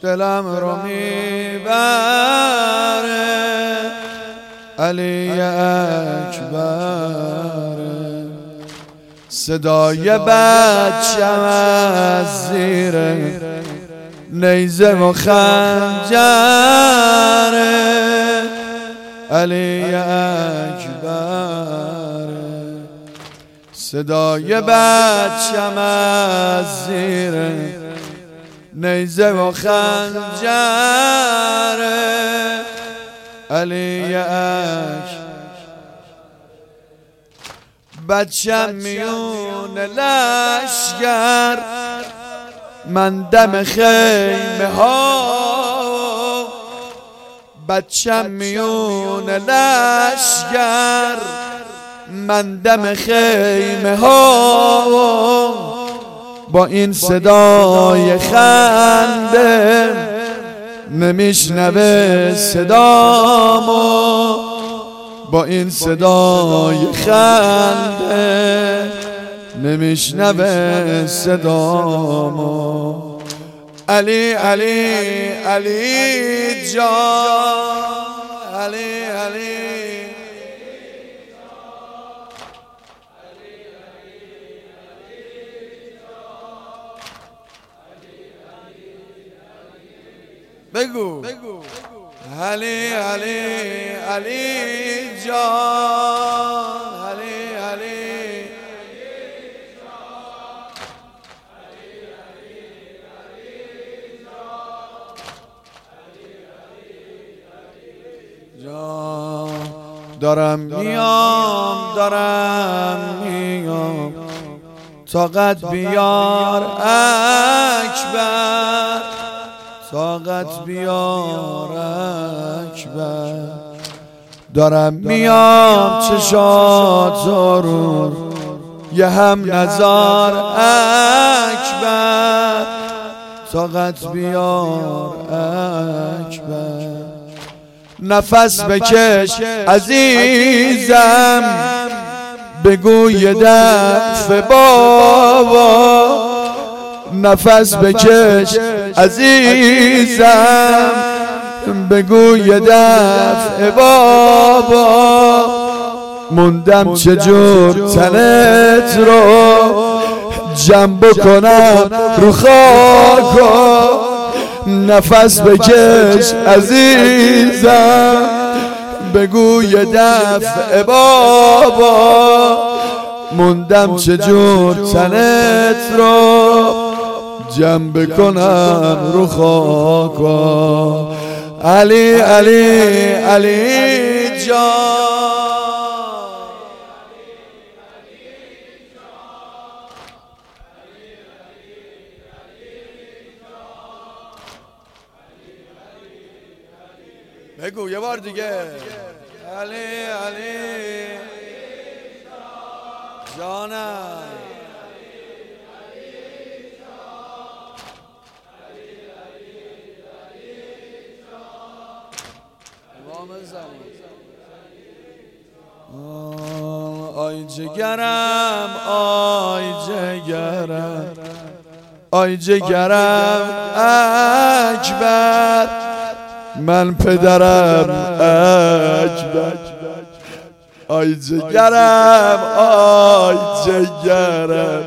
دلم رو میبره علی اکبر، صدای بچم از زیر نیزه و خنجر علی اکبر، صدای بچم از زیر نیزه و خنجر علی اکبر. بچم میون لشگر، من دم خیمه ها، بچم میون لشگر، من دم خیمه ها، با این صدای خنده نمیشنوه صدامو، با این صدای خنده نمیشنوه صدامو. علی علی علی جان، علی علی بگو علی علی علی جان، علی علی جان. دارم میام طاقت بیار اکبر، طاقت بیار اکبر. دارم میام چشات رو یه هم نزار اکبر، طاقت بیار اکبر. نفس بکش عزیزم، بگو یه دفعه بابا، نفس بکش عزیزم، بگو یه دفعه بابا. موندم چجور تنت رو جمع بکنم رو خاکا، نفس بکش عزیزم، بگو یه دفعه بابا. موندم چجور تنت رو جمع بکنم رو خاکا. علی علی علی جان، بگو یه بار دیگه علی علی جانم. آی جگرم آی جگرم آی جگرم اکبر، من پدرم اکبر. آی جگرم آی جگرم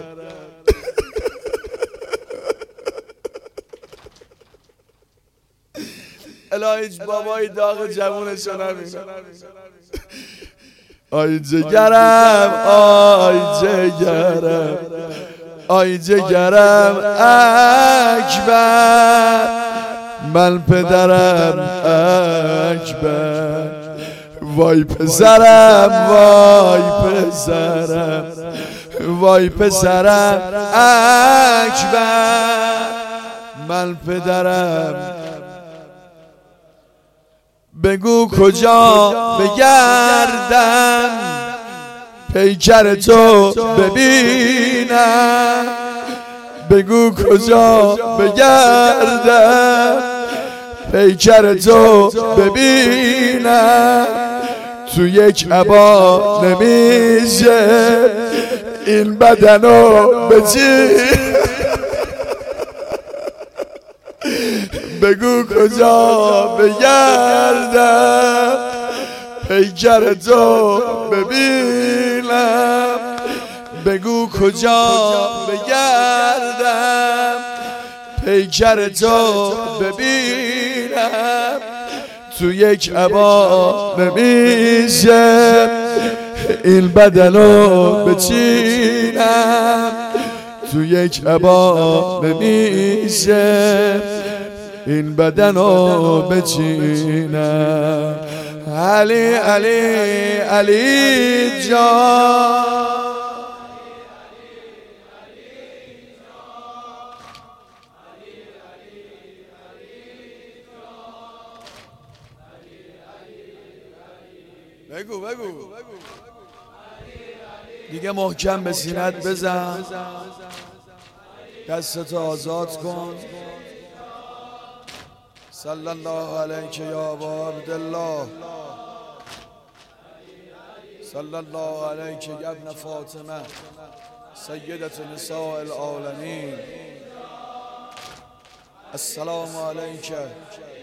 الهی بابای داغ جوونشو نبین. آی جگرم آی جگرم آی جگرم اکبر، من پدرم اکبر. وای پسرم وای پسرم وای پسرم اکبر، من پدرم. بگو کجا بگردم پیکر تو ببینم، بگو کجا بگردم پیکر تو ببینم. تو یک عبا نمیشه این بدنو بچین، بگو کجا بگردم پیکر تو ببینم بگو کجا بگردم پیکر تو ببینم تو یک عبا نمیشه این بدنو بچینم تو یک عبا نمیشه این بدنو بچینم علی علی علی جان بگو دیگه محکم به سینت بزن دستتو آزاد کن صلی الله علیک یا ابا عبدالله صلی الله علیک یا ابن فاطمه سیدت نساء العالمین السلام علیک